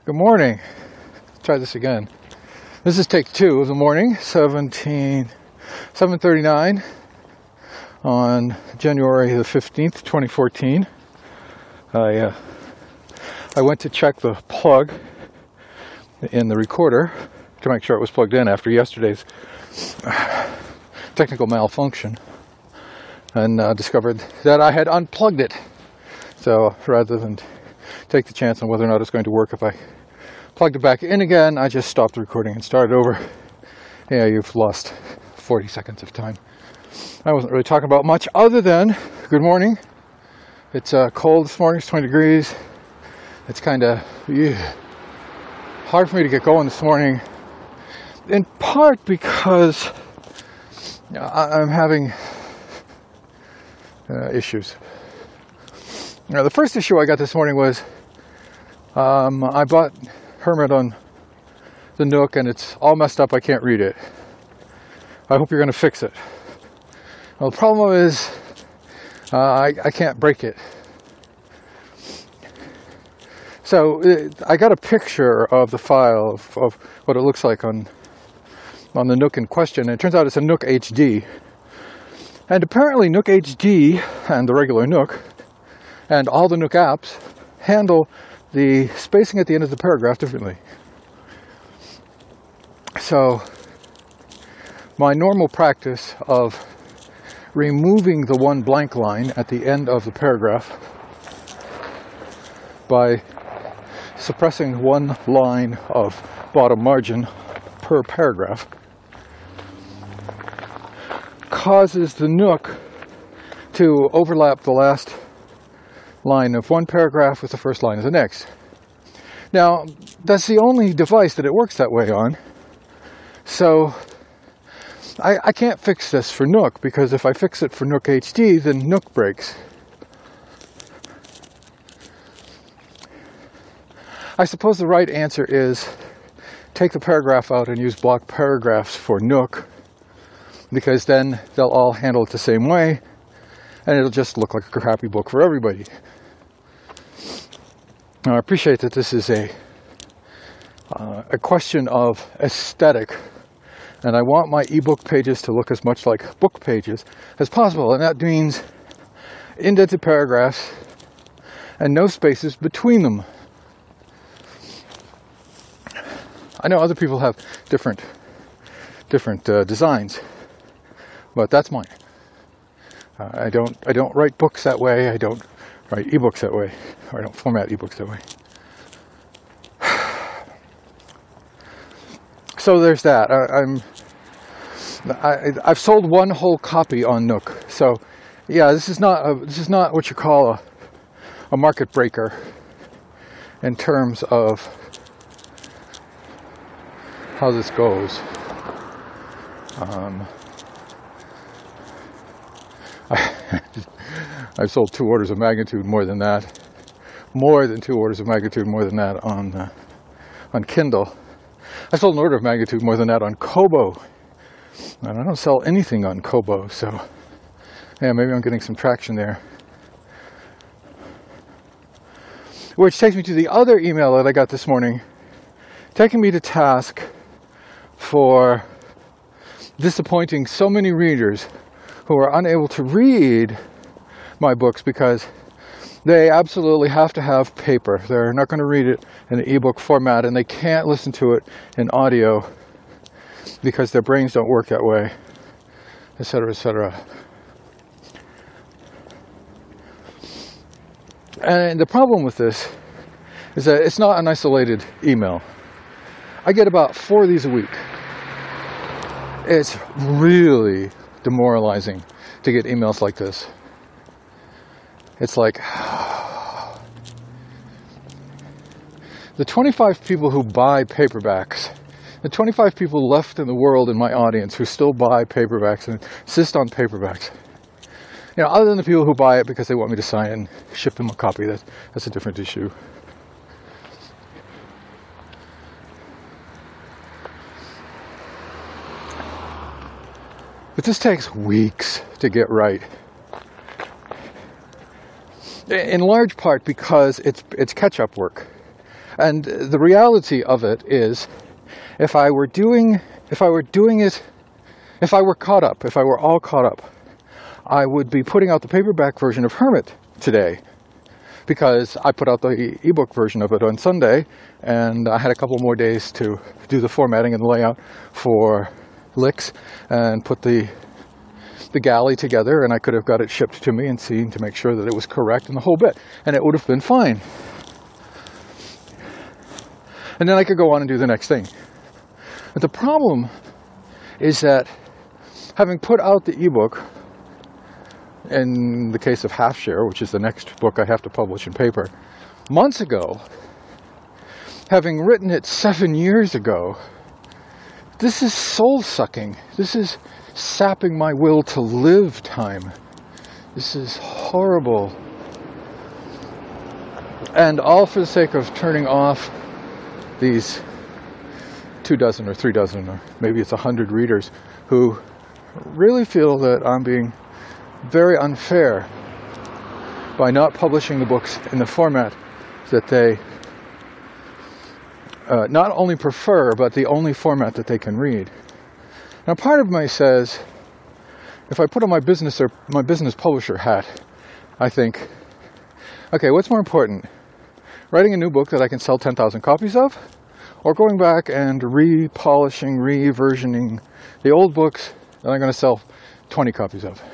Good morning. Let's try this again. This is take 2 of the morning, 7:39 on January the 15th, 2014. I went to check the plug in the recorder to make sure it was plugged in after yesterday's technical malfunction, and discovered that I had unplugged it. So rather than take the chance on whether or not it's going to work if I plugged it back in again, I just stopped the recording and started over. Yeah, you've lost 40 seconds of time. I wasn't really talking about much other than good morning. It's cold this morning, it's 20 degrees. It's kind of hard for me to get going this morning, in part because I'm having issues. Now, the first issue I got this morning was I bought Hermit on the Nook and it's all messed up. I can't read it. I hope you're going to fix it. Well, the problem is I can't break it. So I got a picture of the file of what it looks like on the Nook in question, and it turns out it's a Nook HD. And apparently Nook HD and the regular Nook and all the Nook apps handle the spacing at the end of the paragraph differently. So my normal practice of removing the one blank line at the end of the paragraph by suppressing one line of bottom margin per paragraph causes the Nook to overlap the last line of one paragraph with the first line of the next. Now, that's the only device that it works that way on. So I can't fix this for Nook, because if I fix it for Nook HD, then Nook breaks. I suppose the right answer is take the paragraph out and use block paragraphs for Nook, because then they'll all handle it the same way, and it'll just look like a crappy book for everybody. Now, I appreciate that this is a question of aesthetic, and I want my ebook pages to look as much like book pages as possible, and that means indented paragraphs and no spaces between them. I know other people have different designs, but that's mine. I don't write books that way. I don't write ebooks that way, or I don't format ebooks that way. So there's that. I've sold one whole copy on Nook. So yeah, this is not what you call a market breaker in terms of how this goes. I've sold 2 orders of magnitude more than that. More than 2 orders of magnitude more than that on Kindle. I sold an order of magnitude more than that on Kobo. And I don't sell anything on Kobo, so yeah, maybe I'm getting some traction there. Which takes me to the other email that I got this morning, taking me to task for disappointing so many readers who are unable to read my books because they absolutely have to have paper. They're not going to read it in an ebook format, and they can't listen to it in audio because their brains don't work that way, etc., etc. And the problem with this is that it's not an isolated email. I get about 4 of these a week. It's really demoralizing to get emails like this. It's like the 25 people who buy paperbacks, the 25 people left in the world in my audience who still buy paperbacks and insist on paperbacks. You know, other than the people who buy it because they want me to sign it and ship them a copy, that's a different issue. But this takes weeks to get right. In large part because it's catch-up work. And the reality of it is, if I were all caught up, I would be putting out the paperback version of Hermit today, because I put out the ebook version of it on Sunday, and I had a couple more days to do the formatting and the layout for Lix and put the galley together, and I could have got it shipped to me and seen to make sure that it was correct and the whole bit, and it would have been fine. And then I could go on and do the next thing. But the problem is that having put out the ebook, in the case of Half Share, which is the next book I have to publish in paper, months ago, having written it 7 years ago, this is soul-sucking. This is sapping my will to live time. This is horrible. And all for the sake of turning off these 24 or 36, or maybe it's 100 readers who really feel that I'm being very unfair by not publishing the books in the format that they not only prefer, but the only format that they can read. Now, part of me says, if I put on my business publisher hat, I think, okay, what's more important? Writing a new book that I can sell 10,000 copies of, or going back and repolishing, reversioning the old books that I'm going to sell 20 copies of?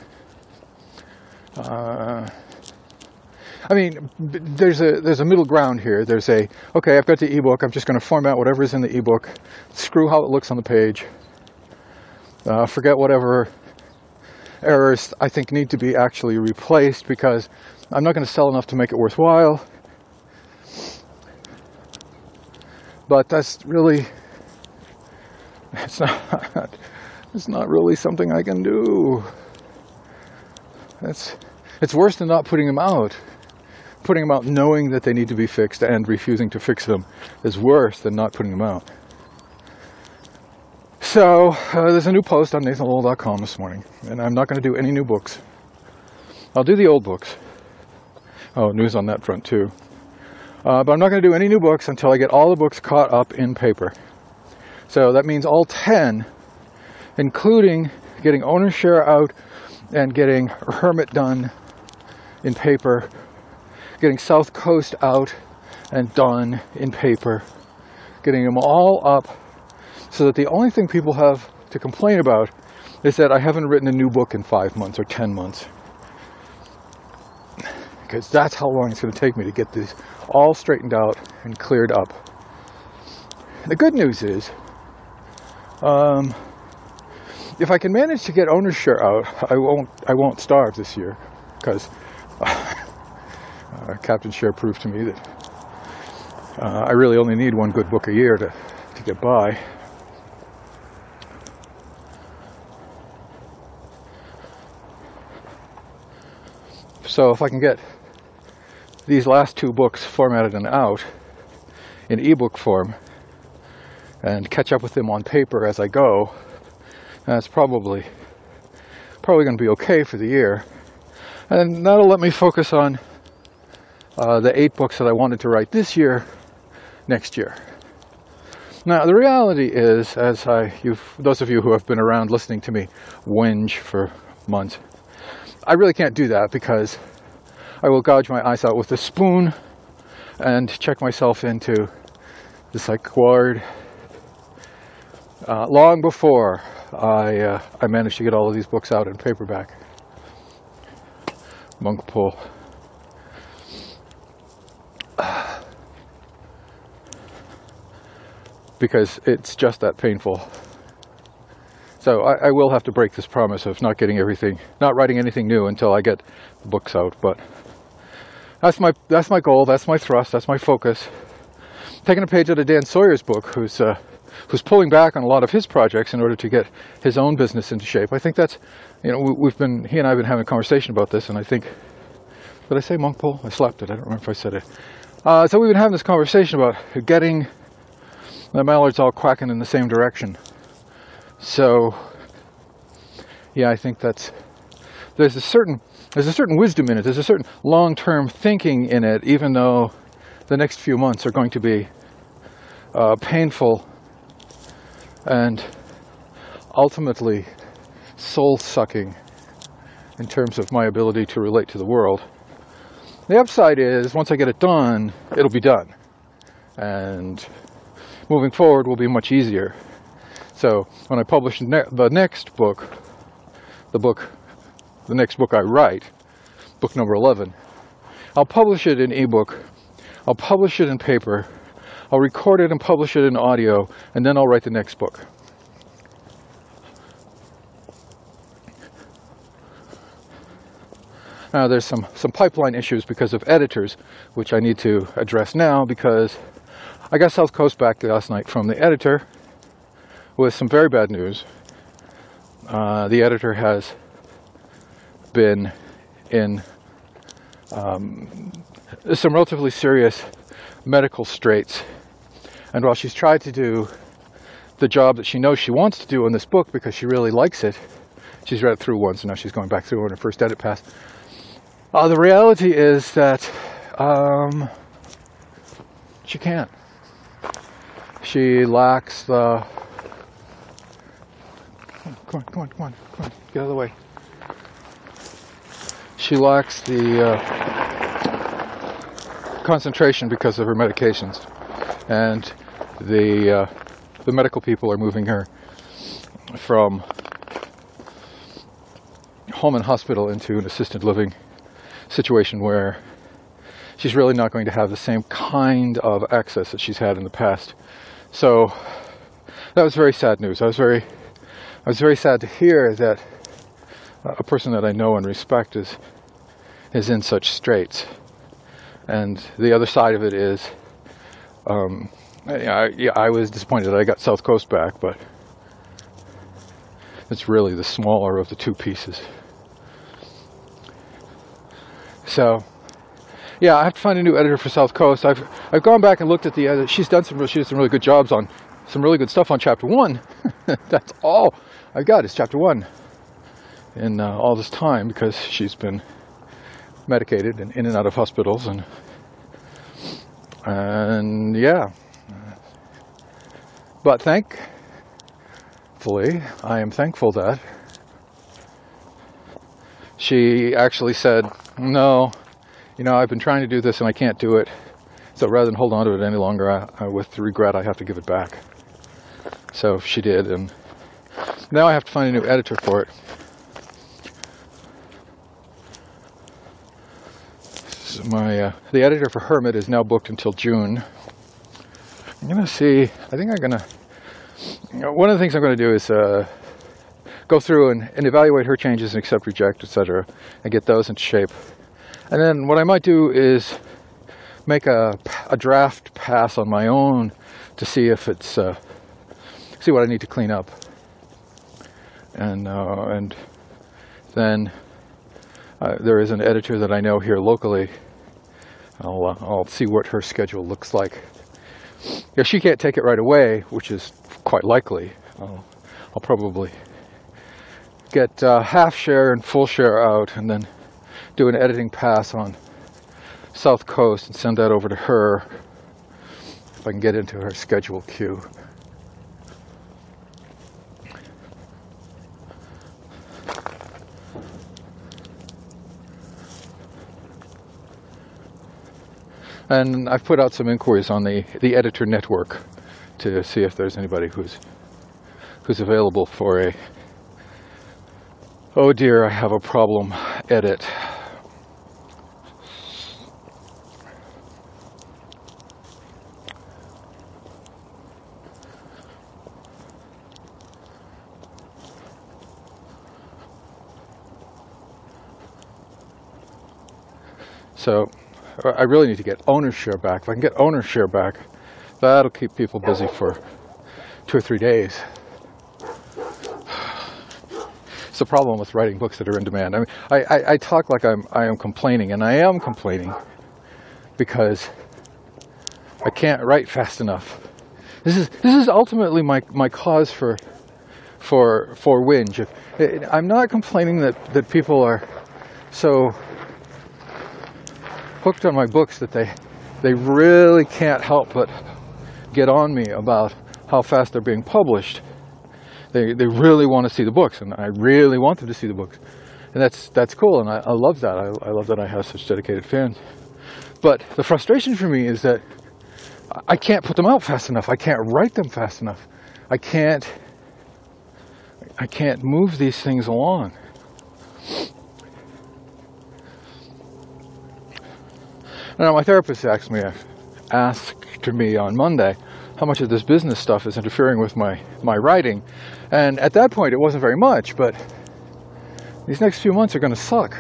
I mean, there's a middle ground here. Okay, I've got the ebook. I'm just going to format whatever is in the ebook, screw how it looks on the page, forget whatever errors I think need to be actually replaced, because I'm not going to sell enough to make it worthwhile. But that's really, it's not really something I can do. It's worse than not putting them out. Putting them out knowing that they need to be fixed and refusing to fix them is worse than not putting them out. So, there's a new post on nathanlowell.com this morning, and I'm not going to do any new books. I'll do the old books. Oh, news on that front too. But I'm not going to do any new books until I get all the books caught up in paper. So that means all 10, including getting Owner's Share out and getting Hermit done in paper, getting South Coast out and done in paper, getting them all up so that the only thing people have to complain about is that I haven't written a new book in 5 months or 10 months. Because that's how long it's going to take me to get these all straightened out and cleared up. The good news is, if I can manage to get Owner's Share out, I won't starve this year, because Captain Share proved to me that I really only need one good book a year to get by. So if I can get these last 2 books formatted and out in ebook form and catch up with them on paper as I go, that's probably going to be okay for the year. And that'll let me focus on the 8 books that I wanted to write this year, next year. Now, the reality is, those of you who have been around listening to me whinge for months, I really can't do that, because I will gouge my eyes out with a spoon and check myself into the psych ward long before I managed to get all of these books out in paperback. Monk pull. Because it's just that painful. So I will have to break this promise of not writing anything new until I get the books out. But that's my goal. That's my thrust. That's my focus. Taking a page out of Dan Sawyer's book, who's pulling back on a lot of his projects in order to get his own business into shape. I think that's, he and I have been having a conversation about this, and I think, did I say monk pull? I slapped it. I don't remember if I said it. So we've been having this conversation about getting the mallards all quacking in the same direction. So, yeah, I think there's a certain wisdom in it. There's a certain long-term thinking in it, even though the next few months are going to be painful and ultimately soul-sucking in terms of my ability to relate to the world. The upside is, once I get it done, it'll be done. And moving forward will be much easier. So when I publish the next book, the next book I write, book number 11, I'll publish it in ebook, I'll publish it in paper, I'll record it and publish it in audio, and then I'll write the next book. Now there's some pipeline issues because of editors, which I need to address now, because I got South Coast back last night from the editor with some very bad news. The editor has been in some relatively serious medical straits, and while she's tried to do the job that she knows she wants to do in this book because she really likes it, she's read it through once and now she's going back through on her first edit pass. The reality is that she can't. She lacks the... Come on, get out of the way. She lacks the concentration because of her medications, and the medical people are moving her from home and hospital into an assisted living situation where she's really not going to have the same kind of access that she's had in the past. So that was very sad news. I was very sad to hear that a person that I know and respect is in such straits. And the other side of it is, I was disappointed that I got South Coast back, but it's really the smaller of the two pieces. So, yeah, I have to find a new editor for South Coast. I've gone back and looked at the edit. She's done some really good jobs on some really good stuff on chapter 1. That's all I've got is chapter 1 in all this time, because she's been medicated and in and out of hospitals, and yeah. But thankfully, I am thankful that she actually said, no, I've been trying to do this and I can't do it. So rather than hold on to it any longer, with regret, I have to give it back. So she did, and now I have to find a new editor for it. So the editor for Hermit is now booked until June. I'm going to see, one of the things I'm going to do is go through and evaluate her changes and accept, reject, etc., and get those into shape. And then what I might do is make a draft pass on my own to see if it's see what I need to clean up, and then there is an editor that I know here locally. I'll see what her schedule looks like. If she can't take it right away, which is quite likely, I'll probably get half share and full share out, and then do an editing pass on South Coast and send that over to her if I can get into her schedule queue. And I've put out some inquiries on the editor network to see if there's anybody who's available for a "oh dear, I have a problem" edit. So I really need to get owner's share back. If I can get owner's share back, that'll keep people busy for 2 or 3 days. It's the problem with writing books that are in demand. I mean, I talk like I am complaining, and I am complaining because I can't write fast enough. This is ultimately my cause for whinge. I'm not complaining that people are so hooked on my books that they they really can't help but get on me about how fast they're being published. They really want to see the books, and I really want them to see the books. And that's cool, and I love that. I love that I have such dedicated fans. But the frustration for me is that I can't put them out fast enough. I can't write them fast enough. I can't move these things along. Now, my therapist asked me on Monday how much of this business stuff is interfering with my writing. And at that point, it wasn't very much, but these next few months are going to suck.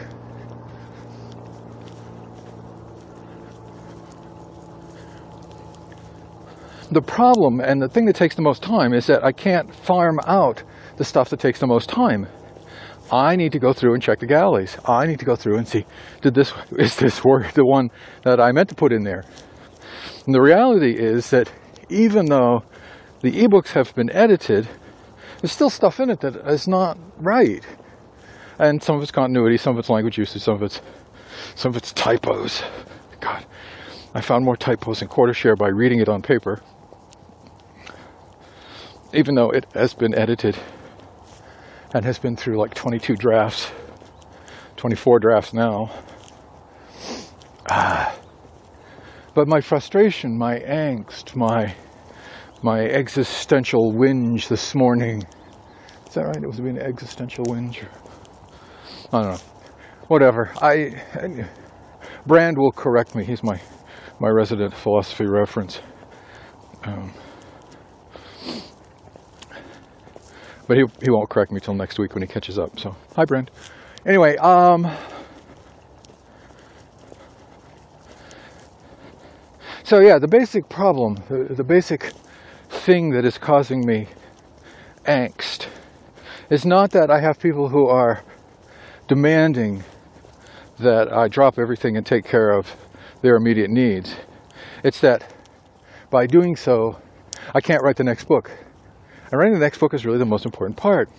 The problem, and the thing that takes the most time, is that I can't farm out the stuff that takes the most time. I need to go through and check the galleys. I need to go through and see, is this word the one that I meant to put in there? And the reality is that even though the ebooks have been edited, there's still stuff in it that is not right. And some of it's continuity, some of it's language usage, some of it's typos. God, I found more typos in Quartershare by reading it on paper, even though it has been edited and has been through like 22 drafts, 24 drafts now. But my frustration, my angst, my existential whinge this morning, is that right? It was an existential whinge? I don't know. Whatever. Brand will correct me. He's my resident philosophy reference. But he won't correct me till next week when he catches up. So, hi, Brand. Anyway, so yeah, the basic problem, the basic thing that is causing me angst is not that I have people who are demanding that I drop everything and take care of their immediate needs. It's that by doing so, I can't write the next book. And writing the next book is really the most important part.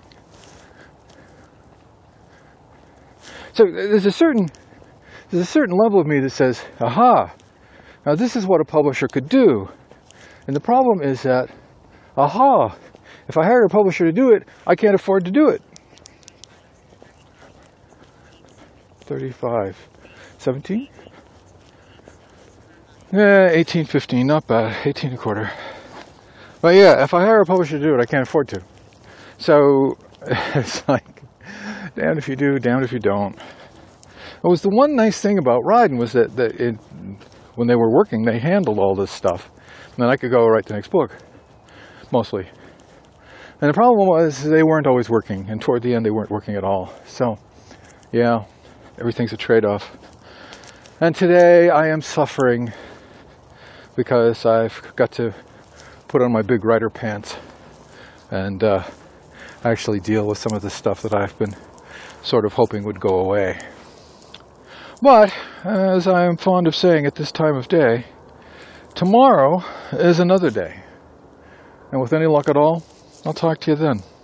So there's a certain level of me that says, aha, now this is what a publisher could do. And the problem is that, aha, if I hire a publisher to do it, I can't afford to do it. 35, 17? Yeah, 18, 15, not bad. 18 and a quarter. But yeah, if I hire a publisher to do it, I can't afford to. So it's like, damned if you do, damned if you don't. It was the one nice thing about Ryden was that when they were working, they handled all this stuff. And then I could go write the next book, mostly. And the problem was they weren't always working, and toward the end they weren't working at all. So, yeah, everything's a trade-off. And today I am suffering because I've got to put on my big writer pants and actually deal with some of the stuff that I've been sort of hoping would go away. But, as I am fond of saying at this time of day, tomorrow is another day. And with any luck at all, I'll talk to you then.